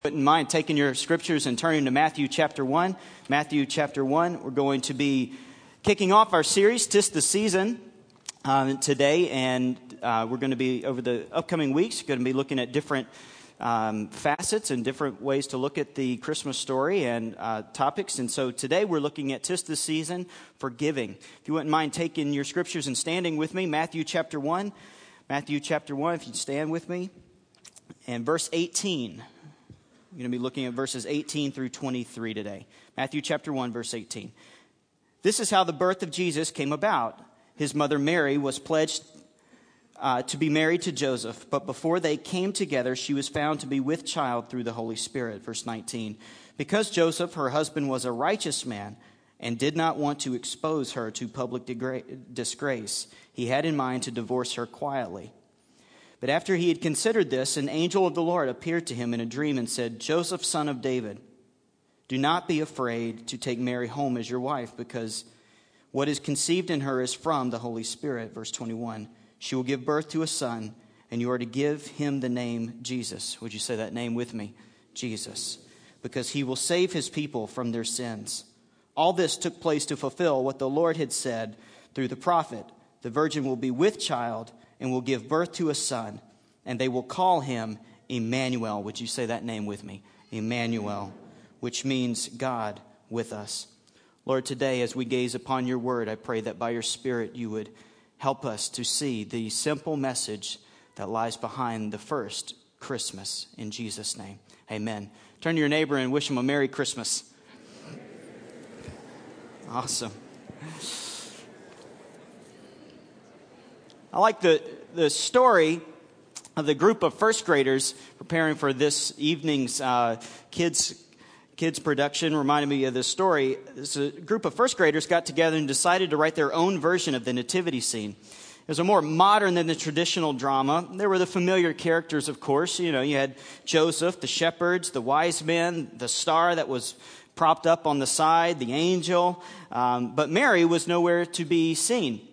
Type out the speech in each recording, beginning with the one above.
Wouldn't mind taking your scriptures and turning to Matthew chapter 1. Matthew chapter 1, we're going to be kicking off our series, 'Tis the Season, today. And we're going to be, over the upcoming weeks, going to be looking at different facets and different ways to look at the Christmas story and topics. And so today we're looking at 'Tis the Season for giving. If you wouldn't mind taking your scriptures and standing with me, Matthew chapter 1. Matthew chapter 1, if you'd stand with me. And verse 18. We're going to be looking at verses 18 through 23 today. Matthew chapter 1, verse 18. This is how the birth of Jesus came about. His mother Mary was pledged to be married to Joseph, but before they came together, she was found to be with child through the Holy Spirit. Verse 19. Because Joseph, her husband, was a righteous man and did not want to expose her to public disgrace, he had in mind to divorce her quietly. But after he had considered this, an angel of the Lord appeared to him in a dream and said, Joseph, son of David, do not be afraid to take Mary home as your wife, because what is conceived in her is from the Holy Spirit. Verse 21, she will give birth to a son, and you are to give him the name Jesus. Would you say that name with me? Jesus. Because he will save his people from their sins. All this took place to fulfill what the Lord had said through the prophet. The virgin will be with child and will give birth to a son, and they will call him Emmanuel. Would you say that name with me? Emmanuel, which means God with us. Lord, today as we gaze upon your word, I pray that by your Spirit you would help us to see the simple message that lies behind the first Christmas. In Jesus' name, amen. Turn to your neighbor and wish him a Merry Christmas. Awesome. I like the story of the group of first graders preparing for this evening's kids production. Reminded me of this story. This a group of first graders got together and decided to write their own version of the nativity scene. It was a more modern than the traditional drama. There were the familiar characters, of course. You know, you had Joseph, the shepherds, the wise men, the star that was propped up on the side, the angel. But Mary was nowhere to be seen.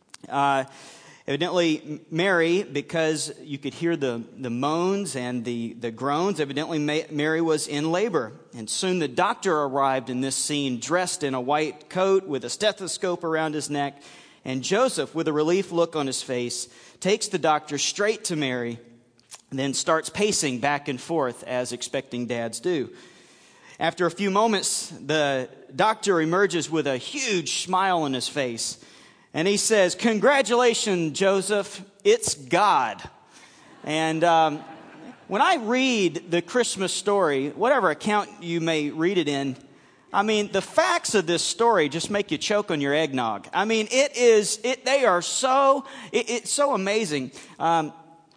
Evidently, Mary, because you could hear the moans and the groans, evidently Mary was in labor. And soon the doctor arrived in this scene, dressed in a white coat with a stethoscope around his neck. And Joseph, with a relief look on his face, takes the doctor straight to Mary and then starts pacing back and forth as expecting dads do. After a few moments, the doctor emerges with a huge smile on his face. And he says, congratulations, Joseph, it's God. And when I read the Christmas story, whatever account you may read it in, I mean, the facts of this story just make you choke on your eggnog. I mean, it's so amazing. And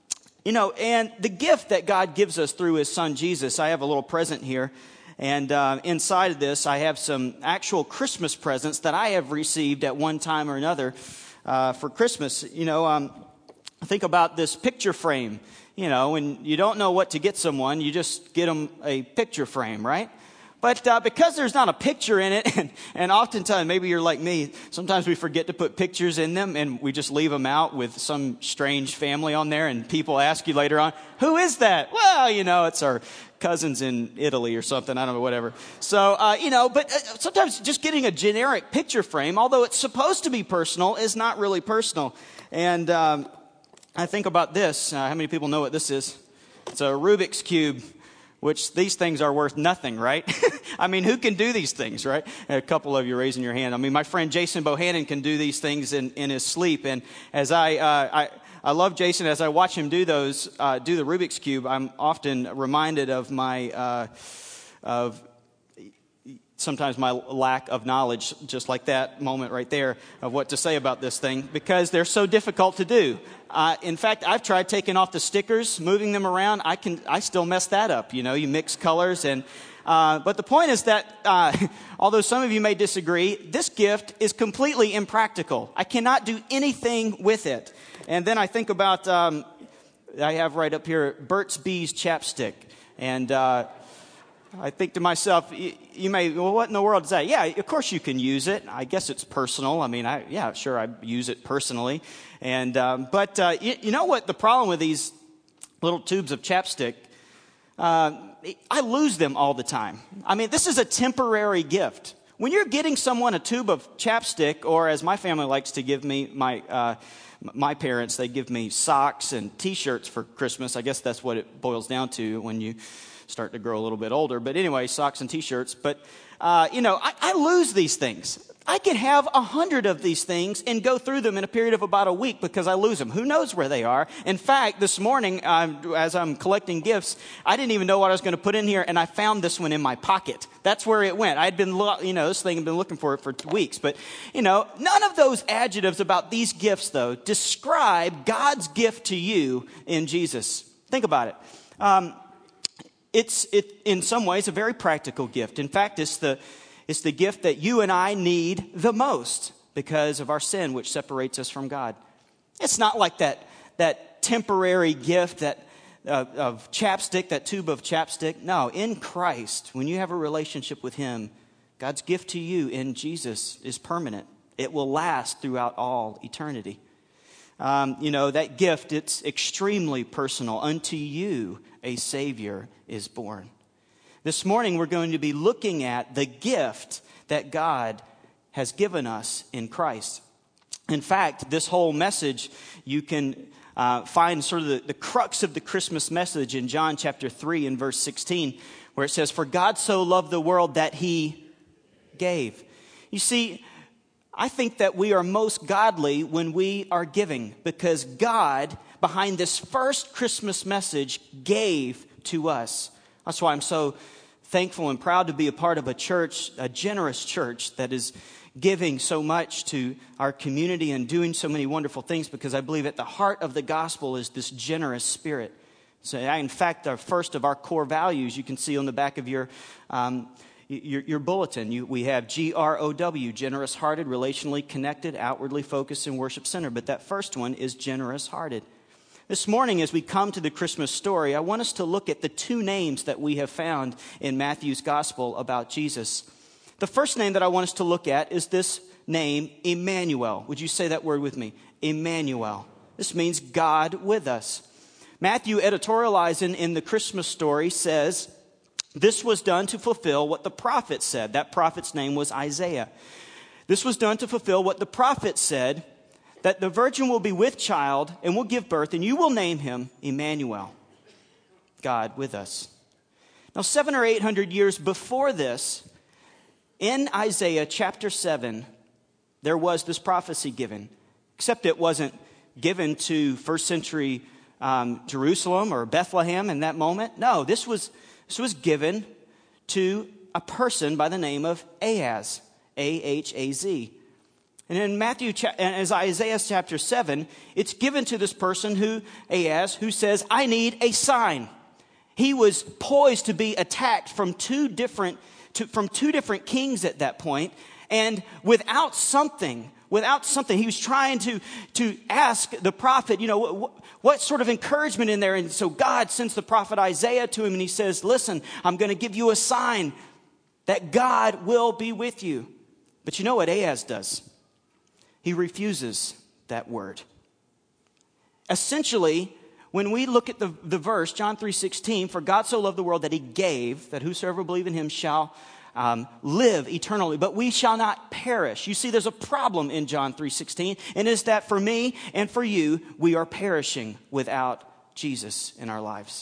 the gift that God gives us through his son, Jesus, I have a little present here. And inside of this, I have some actual Christmas presents that I have received at one time or another for Christmas. Think about this picture frame. When you don't know what to get someone, you just get them a picture frame, right? But because there's not a picture in it, and oftentimes, maybe you're like me, sometimes we forget to put pictures in them, and we just leave them out with some strange family on there, and people ask you later on, who is that? Well, it's our cousins in Italy or something, I don't know, whatever. So, but sometimes just getting a generic picture frame, although it's supposed to be personal, is not really personal. And I think about this. How many people know what this is? It's a Rubik's Cube, which these things are worth nothing, right? I mean, who can do these things, right? A couple of you raising your hand. I mean, my friend Jason Bohannon can do these things in his sleep. And as I love Jason. As I watch him do the Rubik's Cube, I'm often reminded of sometimes my lack of knowledge, just like that moment right there, of what to say about this thing, because they're so difficult to do. In fact, I've tried taking off the stickers, moving them around. I still mess that up. You mix colors but the point is that, although some of you may disagree, this gift is completely impractical. I cannot do anything with it. And then I think about, I have right up here, Burt's Bees chapstick. And I think to myself, you may, well, what in the world is that? Yeah, of course you can use it. I guess it's personal. I mean, I use it personally. And but you know what the problem with these little tubes of chapstick I lose them all the time. I mean, this is a temporary gift. When you're getting someone a tube of chapstick, or as my family likes to give me, my parents, they give me socks and T-shirts for Christmas. I guess that's what it boils down to when you start to grow a little bit older. But anyway, socks and T-shirts. But, I lose these things. I can have 100 of these things and go through them in a period of about a week because I lose them. Who knows where they are? In fact, this morning, as I'm collecting gifts, I didn't even know what I was going to put in here, and I found this one in my pocket. That's where it went. I'd been, this thing had been looking for it for 2 weeks. But, none of those adjectives about these gifts, though, describe God's gift to you in Jesus. Think about it. It's in some ways a very practical gift. In fact, it's the gift that you and I need the most because of our sin, which separates us from God. It's not like that temporary gift of chapstick, that tube of chapstick. No, in Christ, when you have a relationship with Him, God's gift to you in Jesus is permanent. It will last throughout all eternity. That gift, it's extremely personal. Unto you a Savior is born. This morning, we're going to be looking at the gift that God has given us in Christ. In fact, this whole message, you can find sort of the crux of the Christmas message in John chapter 3 and verse 16, where it says, "For God so loved the world that He gave." You see, I think that we are most godly when we are giving, because God, behind this first Christmas message, gave to us. That's why I'm so thankful and proud to be a part of a church, a generous church that is giving so much to our community and doing so many wonderful things, because I believe at the heart of the gospel is this generous spirit. So, in fact, our first of our core values, you can see on the back of your bulletin. We have GROW, generous-hearted, relationally connected, outwardly focused, and worship-centered. But that first one is generous-hearted. This morning, as we come to the Christmas story, I want us to look at the two names that we have found in Matthew's gospel about Jesus. The first name that I want us to look at is this name, Emmanuel. Would you say that word with me? Emmanuel. This means God with us. Matthew, editorializing in the Christmas story, says, "This was done to fulfill what the prophet said." That prophet's name was Isaiah. "This was done to fulfill what the prophet said, that the virgin will be with child and will give birth, and you will name him Emmanuel," God with us. Now, 700 or 800 years before this, in Isaiah chapter 7, there was this prophecy given, except it wasn't given to first century Jerusalem or Bethlehem in that moment. No, this was given to a person by the name of Ahaz, Ahaz. And in Isaiah chapter 7, it's given to this person Ahaz, who says, "I need a sign." He was poised to be attacked from two different kings at that point, and without something, he was trying to ask the prophet, what sort of encouragement in there. And so God sends the prophet Isaiah to him, and he says, "Listen, I'm going to give you a sign that God will be with you." But you know what Ahaz does? He refuses that word. Essentially, when we look at the verse, John 3:16, "For God so loved the world that He gave, that whosoever believe in Him shall live eternally, but we shall not perish." You see, there's a problem in John 3:16, and it's that for me and for you, we are perishing without Jesus in our lives.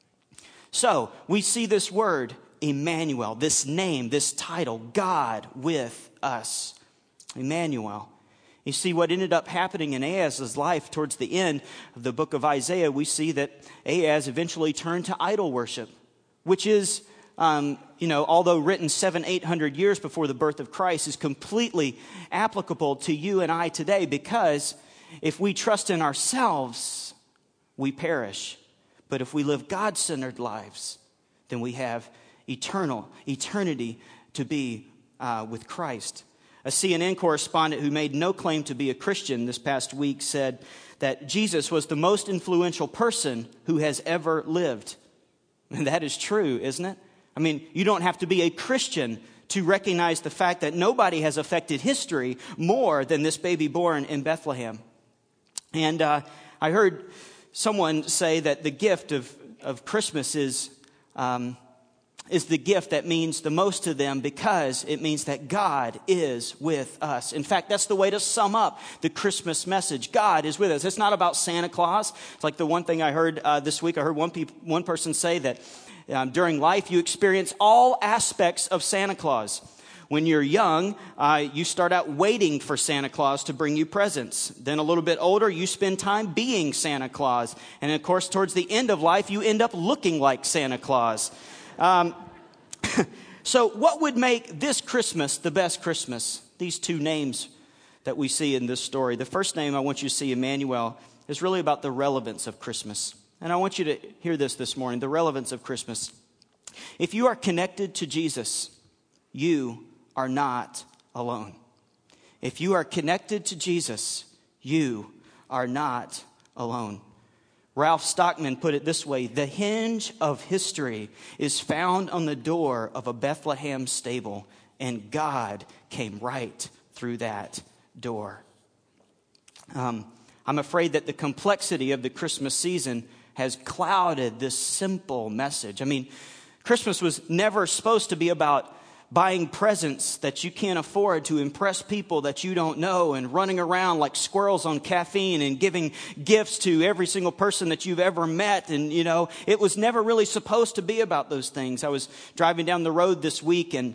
So we see this word, Emmanuel, this name, this title, God with us. Emmanuel. You see, what ended up happening in Ahaz's life towards the end of the book of Isaiah, we see that Ahaz eventually turned to idol worship, which is, although written 700-800 years before the birth of Christ, is completely applicable to you and I today, because if we trust in ourselves, we perish. But if we live God-centered lives, then we have eternity to be with Christ. A CNN correspondent who made no claim to be a Christian this past week said that Jesus was the most influential person who has ever lived. And that is true, isn't it? I mean, you don't have to be a Christian to recognize the fact that nobody has affected history more than this baby born in Bethlehem. And I heard someone say that the gift of Christmas is is the gift that means the most to them because it means that God is with us. In fact, that's the way to sum up the Christmas message. God is with us. It's not about Santa Claus. It's like the one thing I heard this week. I heard one person say that during life you experience all aspects of Santa Claus. When you're young, you start out waiting for Santa Claus to bring you presents. Then a little bit older, you spend time being Santa Claus. And of course, towards the end of life, you end up looking like Santa Claus. So what would make this Christmas the best Christmas? These two names that we see in this story. The first name I want you to see, Emmanuel, is really about the relevance of Christmas. And I want you to hear this morning, the relevance of Christmas. If you are connected to Jesus, you are not alone. If you are connected to Jesus, you are not alone. Ralph Stockman put it this way: the hinge of history is found on the door of a Bethlehem stable, and God came right through that door. I'm afraid that the complexity of the Christmas season has clouded this simple message. I mean, Christmas was never supposed to be about buying presents that you can't afford to impress people that you don't know and running around like squirrels on caffeine and giving gifts to every single person that you've ever met. And, you know, it was never really supposed to be about those things. I was driving down the road this week and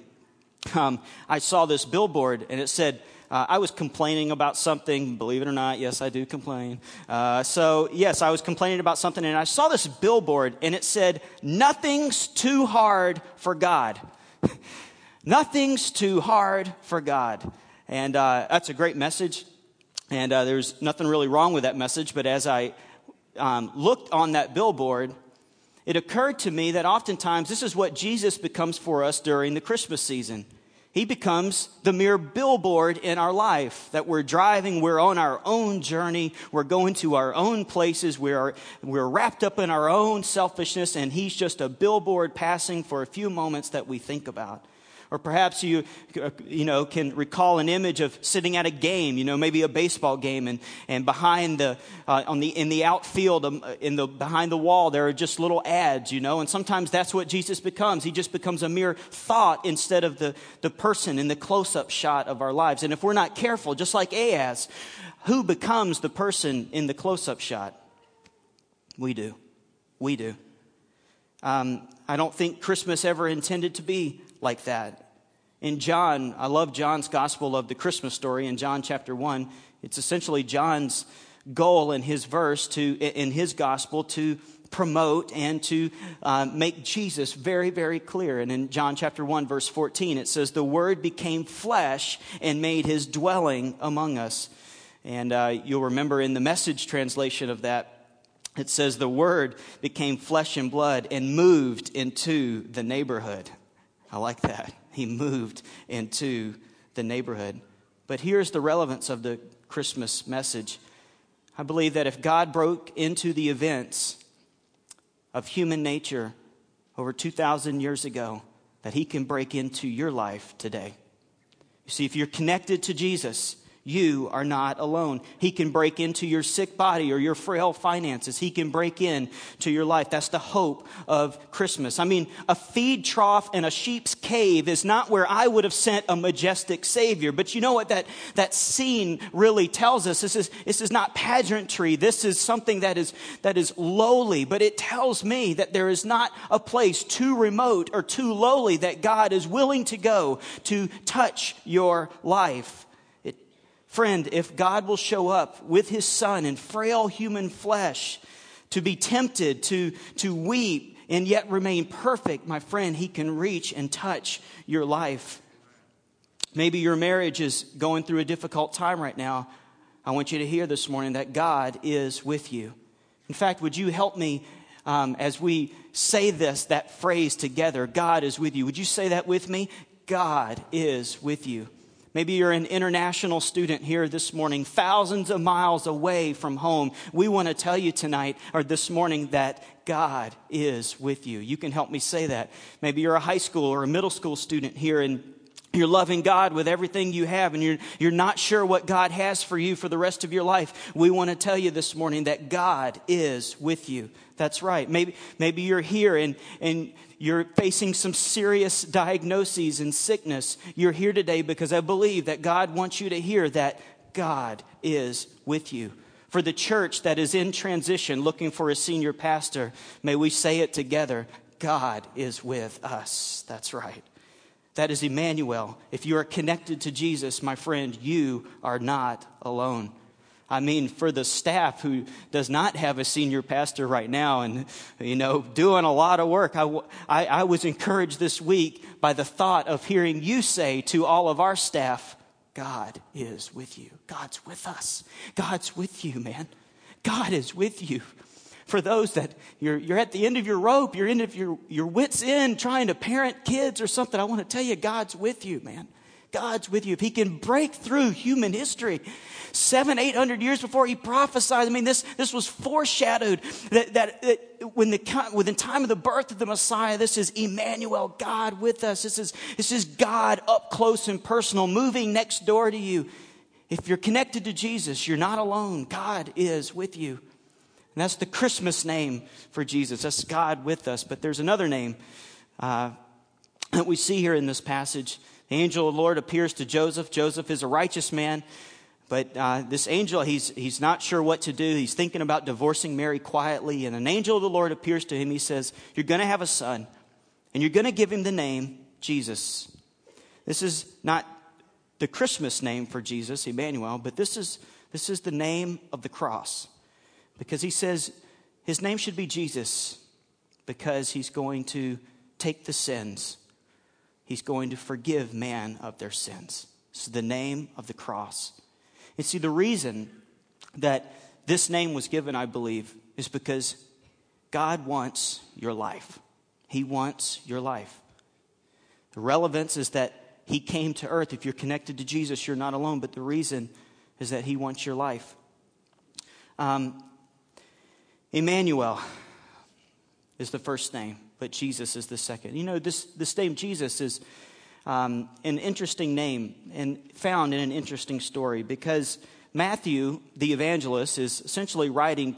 I saw this billboard and it said, I was complaining about something, believe it or not. Yes, I do complain. So yes, I was complaining about something and I saw this billboard and it said, "Nothing's too hard for God." Nothing's too hard for God. And that's a great message. And there's nothing really wrong with that message. But as I looked on that billboard, it occurred to me that oftentimes this is what Jesus becomes for us during the Christmas season. He becomes the mere billboard in our life, that we're driving, we're on our own journey, we're going to our own places, we're wrapped up in our own selfishness, and he's just a billboard passing for a few moments that we think about. Or perhaps you can recall an image of sitting at a game, maybe a baseball game, and behind in the outfield, behind the wall, there are just little ads, and sometimes that's what Jesus becomes. He just becomes a mere thought instead of the person in the close-up shot of our lives. And if we're not careful, just like Ahaz, who becomes the person in the close-up shot? We do. I don't think Christmas ever intended to be like that. In John, I love John's gospel of the Christmas story in John chapter 1. It's essentially John's goal in his in his gospel to promote and to make Jesus very, very clear. And in John chapter 1, verse 14, it says, "The Word became flesh and made his dwelling among us." And you'll remember in the Message translation of that, it says, "The Word became flesh and blood and moved into the neighborhood." I like that. He moved into the neighborhood. But here's the relevance of the Christmas message. I believe that if God broke into the events of human nature over 2,000 years ago, that he can break into your life today. You see, if you're connected to Jesus, you are not alone. He can break into your sick body or your frail finances. He can break in to your life. That's the hope of Christmas. I mean, a feed trough and a sheep's cave is not where I would have sent a majestic Savior. But you know what that scene really tells us? This is not pageantry. This is something that is lowly. But it tells me that there is not a place too remote or too lowly that God is willing to go to touch your life. Friend, if God will show up with his Son in frail human flesh to be tempted, to weep, and yet remain perfect, my friend, he can reach and touch your life. Maybe your marriage is going through a difficult time right now. I want you to hear this morning that God is with you. In fact, would you help me as we say that phrase together, God is with you. Would you say that with me? God is with you. Maybe you're an international student here this morning, thousands of miles away from home. We want to tell you tonight or this morning that God is with you. You can help me say that. Maybe you're a high school or a middle school student here in you're loving God with everything you have, and you're not sure what God has for you for the rest of your life, we want to tell you this morning that God is with you. That's right. Maybe you're here and you're facing some serious diagnoses and sickness. You're here today because I believe that God wants you to hear that God is with you. For the church that is in transition, looking for a senior pastor, may we say it together, God is with us. That's right. That is Emmanuel. If you are connected to Jesus, my friend, you are not alone. I mean, for the staff who does not have a senior pastor right now and, doing a lot of work, I was encouraged this week by the thought of hearing you say to all of our staff, God is with you. God's with us. God's with you, man. God is with you. For those that you're at the end of your rope, you're end of your wits end trying to parent kids or something, I want to tell you, God's with you, man. God's with you. If he can break through human history 700-800 years before he prophesied, I mean, this was foreshadowed that when the time of the birth of the Messiah, this is Emmanuel, God with us. This is God up close and personal, moving next door to you. If you're connected to Jesus, you're not alone. God is with you. And that's the Christmas name for Jesus. That's God with us. But there's another name that we see here in this passage. The angel of the Lord appears to Joseph. Joseph is a righteous man. But this angel, he's not sure what to do. He's thinking about divorcing Mary quietly. And an angel of the Lord appears to him. He says, you're going to have a son. And you're going to give him the name Jesus. This is not the Christmas name for Jesus, Emmanuel. But this is the name of the cross. Because he says his name should be Jesus because he's going to take the sins. He's going to forgive man of their sins. This is the name of the cross. And see, the reason that this name was given, I believe, is because God wants your life. He wants your life. The relevance is that he came to earth. If you're connected to Jesus, you're not alone. But the reason is that he wants your life. Emmanuel is the first name, but Jesus is the second. This name Jesus is an interesting name and found in an interesting story because Matthew, the evangelist, is essentially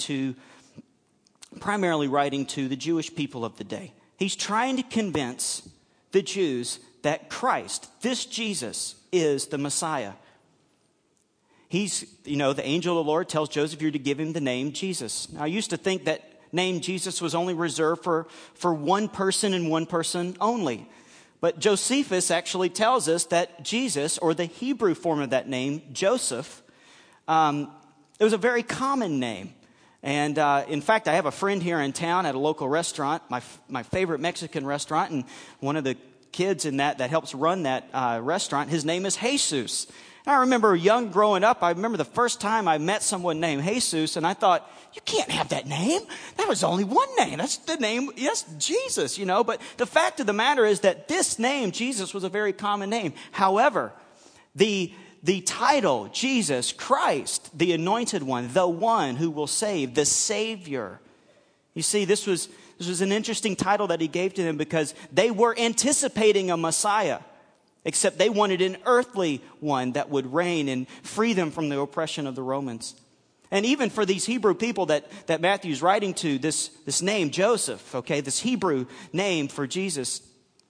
primarily writing to the Jewish people of the day. He's trying to convince the Jews that Christ, this Jesus, is the Messiah. The angel of the Lord tells Joseph you're to give him the name Jesus. Now, I used to think that name Jesus was only reserved for one person and one person only. But Josephus actually tells us that Jesus, or the Hebrew form of that name, Joseph, it was a very common name. And in fact, I have a friend here in town at a local restaurant, my favorite Mexican restaurant, and one of the kids in that helps run that restaurant, his name is Jesus. I remember growing up, I remember the first time I met someone named Jesus, and I thought, you can't have that name. That was only one name. That's the name, yes, Jesus, But the fact of the matter is that this name, Jesus, was a very common name. However, the title, Jesus Christ, the anointed one, the one who will save, the Savior. You see, this was an interesting title that he gave to them because they were anticipating a Messiah. Except they wanted an earthly one that would reign and free them from the oppression of the Romans. And even for these Hebrew people that Matthew's writing to, this name, Joseph, this Hebrew name for Jesus,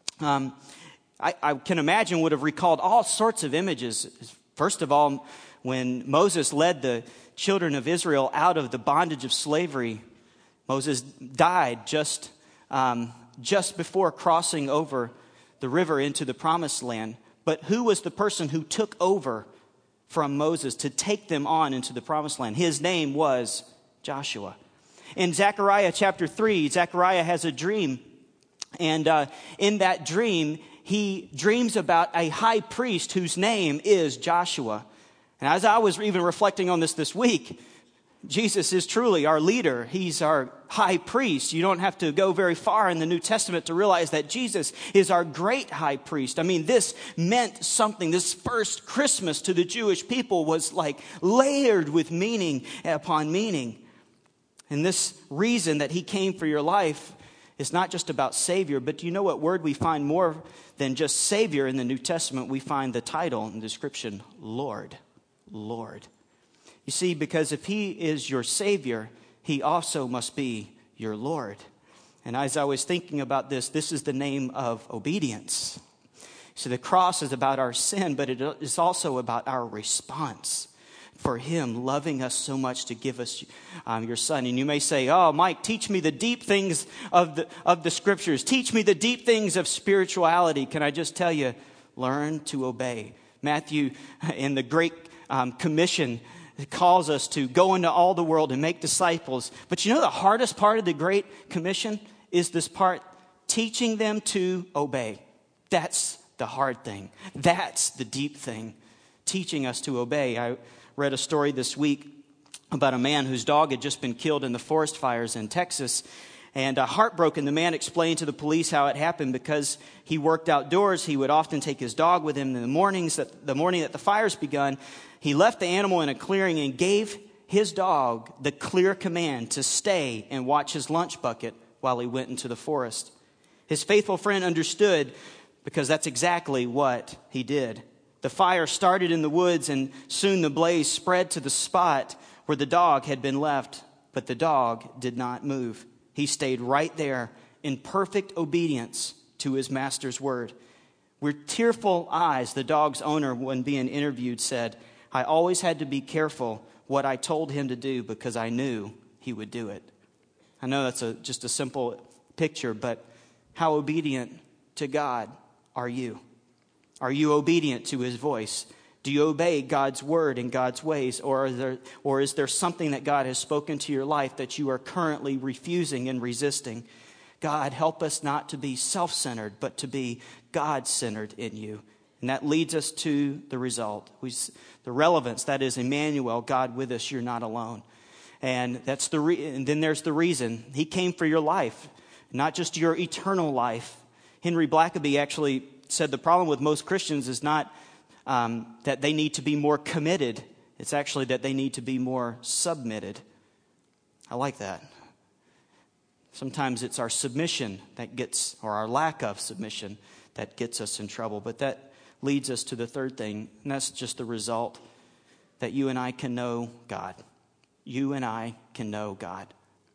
I can imagine would have recalled all sorts of images. First of all, when Moses led the children of Israel out of the bondage of slavery, Moses died just before crossing over the river into the promised land. But who was the person who took over from Moses to take them on into the promised land? His name was Joshua. In Zechariah chapter 3, Zechariah has a dream. And in that dream, he dreams about a high priest whose name is Joshua. And as I was even reflecting on this week, Jesus is truly our leader. He's our high priest. You don't have to go very far in the New Testament to realize that Jesus is our great high priest. I mean, this meant something. This first Christmas to the Jewish people was like layered with meaning upon meaning. And this reason that he came for your life is not just about Savior, but do you know what word we find more than just Savior in the New Testament? We find the title and description, Lord. Lord. You see, because if he is your Savior, he also must be your Lord. And as I was thinking about this is the name of obedience. So the cross is about our sin, but it is also about our response for him loving us so much to give us your son. And you may say, oh, Mike, teach me the deep things of the scriptures. Teach me the deep things of spirituality. Can I just tell you, learn to obey. Matthew in the Great Commission calls us to go into all the world and make disciples. But you know the hardest part of the Great Commission is this part, teaching them to obey. That's the hard thing. That's the deep thing, teaching us to obey. I read a story this week about a man whose dog had just been killed in the forest fires in Texas. And heartbroken, the man explained to the police how it happened. Because he worked outdoors, he would often take his dog with him in the morning that the fires begun. He left the animal in a clearing and gave his dog the clear command to stay and watch his lunch bucket while he went into the forest. His faithful friend understood, because that's exactly what he did. The fire started in the woods, and soon the blaze spread to the spot where the dog had been left. But the dog did not move. He stayed right there in perfect obedience to his master's word. With tearful eyes, the dog's owner, when being interviewed, said, I always had to be careful what I told him to do because I knew he would do it. I know that's just a simple picture, but how obedient to God are you? Are you obedient to his voice? Do you obey God's word and God's ways? Or is there something that God has spoken to your life that you are currently refusing and resisting? God, help us not to be self-centered, but to be God-centered in you. And that leads us to the result. The relevance, that is Emmanuel, God with us, you're not alone. And that's and then there's the reason. He came for your life, not just your eternal life. Henry Blackaby actually said the problem with most Christians is not that they need to be more committed. It's actually that they need to be more submitted. I like that. Sometimes it's our submission or our lack of submission that gets us in trouble. But that leads us to the third thing, and that's just the result, that you and I can know God. You and I can know God.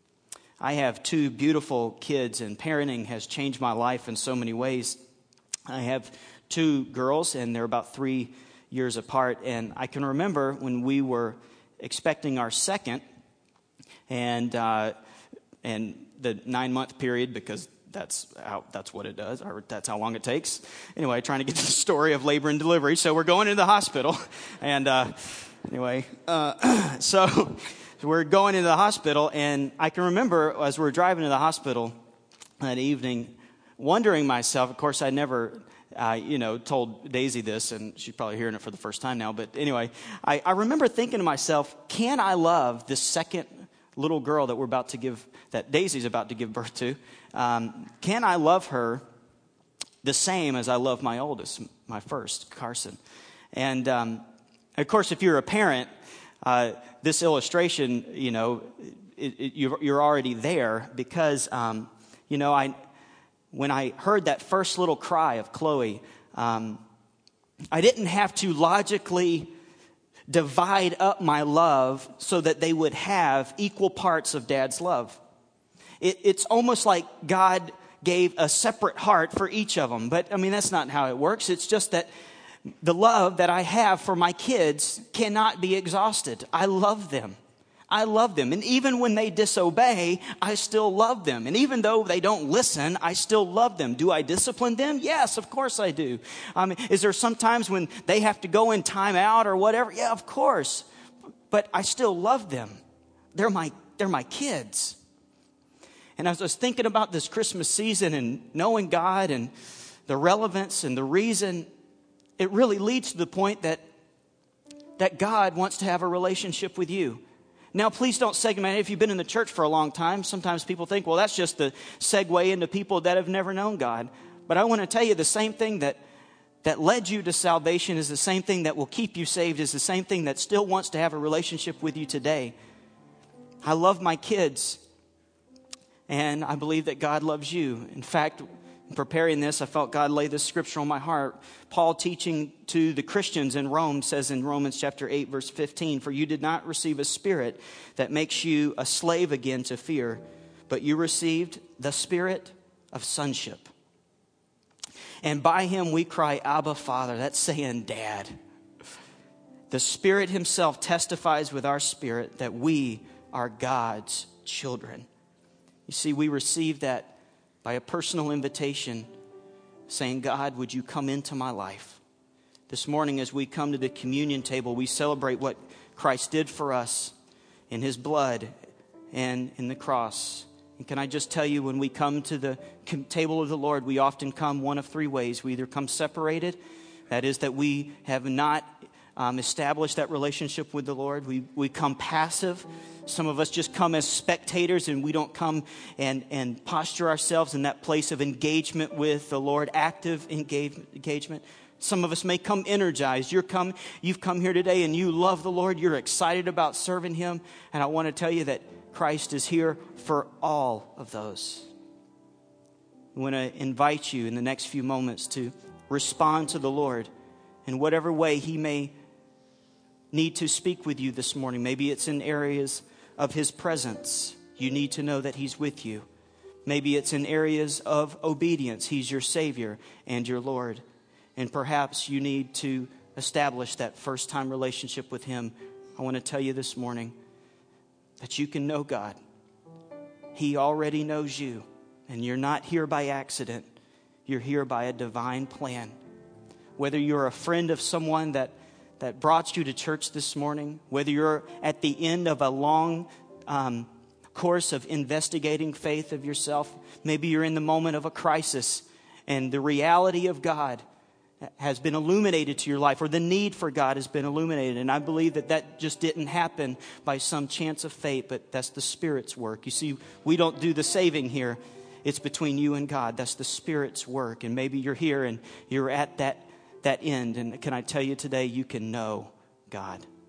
I have two beautiful kids, and parenting has changed my life in so many ways. I have two girls, and they're about 3 years apart. And I can remember when we were expecting our second, and the 9-month period, because that's what it does, or that's how long it takes. Anyway, trying to get to the story of labor and delivery. So we're going into the hospital, and so we're going into the hospital, and I can remember as we were driving to the hospital that evening, wondering myself. Of course, I never, told Daisy this, and she's probably hearing it for the first time now. But anyway, I remember thinking to myself, can I love this second little girl that Daisy's about to give birth to? Can I love her the same as I love my oldest, my first, Carson? And of course, if you're a parent, this illustration, you're already there because, when I heard that first little cry of Chloe, I didn't have to logically divide up my love so that they would have equal parts of Dad's love. It's almost like God gave a separate heart for each of them. But, that's not how it works. It's just that the love that I have for my kids cannot be exhausted. I love them. And even when they disobey, I still love them. And even though they don't listen, I still love them. Do I discipline them? Yes, of course I do. Is there some times when they have to go in time out or whatever? Yeah, of course. But I still love them. They're my kids. And as I was thinking about this Christmas season and knowing God and the relevance and the reason, it really leads to the point that God wants to have a relationship with you. Now, please don't segment it. If you've been in the church for a long time, sometimes people think, well, that's just the segue into people that have never known God. But I want to tell you the same thing that led you to salvation is the same thing that will keep you saved, is the same thing that still wants to have a relationship with you today. I love my kids. And I believe that God loves you. In fact, in preparing this, I felt God lay this scripture on my heart. Paul, teaching to the Christians in Rome, says in Romans chapter 8, verse 15, "For you did not receive a spirit that makes you a slave again to fear, but you received the spirit of sonship. And by him we cry, Abba, Father." That's saying Dad. The Spirit himself testifies with our spirit that we are God's children. You see, we receive that by a personal invitation saying, "God, would you come into my life?" This morning as we come to the communion table, we celebrate what Christ did for us in his blood and in the cross. And can I just tell you, when we come to the table of the Lord, we often come one of three ways. We either come separated, that is that we have not established that relationship with the Lord. We come passive. Some of us just come as spectators, and we don't come and posture ourselves in that place of engagement with the Lord, active engagement. Some of us may come energized. You've come here today and you love the Lord. You're excited about serving him. And I want to tell you that Christ is here for all of those. I want to invite you in the next few moments to respond to the Lord in whatever way he may need to speak with you this morning. Maybe it's in areas of his presence. You need to know that he's with you. Maybe it's in areas of obedience. He's your Savior and your Lord. And perhaps you need to establish that first-time relationship with him. I want to tell you this morning that you can know God. He already knows you. And you're not here by accident. You're here by a divine plan. Whether you're a friend of someone that brought you to church this morning, whether you're at the end of a long course of investigating faith of yourself, maybe you're in the moment of a crisis and the reality of God has been illuminated to your life, or the need for God has been illuminated. And I believe that just didn't happen by some chance of fate, but that's the Spirit's work. You see, we don't do the saving here. It's between you and God. That's the Spirit's work. And maybe you're here and you're at that end. And can I tell you today, you can know God.